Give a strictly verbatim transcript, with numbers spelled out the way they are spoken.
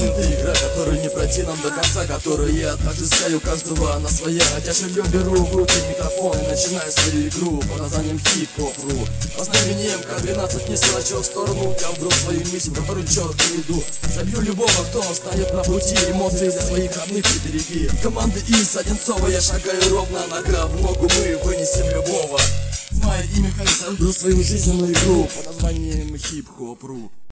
Это игра, которую не пройти нам до конца, которую я также искаю каждого на своя. Я живьем беру в руки микрофон и начинаю свою игру под названием хип-хоп.ру. По знаменем К двенадцать не силачу в сторону, я вброс свою миссию, которую четко веду. Забью любого, кто встанет на пути, эмоции для своих родных прибереги. Команды из Одинцова я шагаю ровно, нога в ногу, мы вынесем любого. Мое имя Харрисон, вброс свою жизненную игру под названием хип-хоп.ру.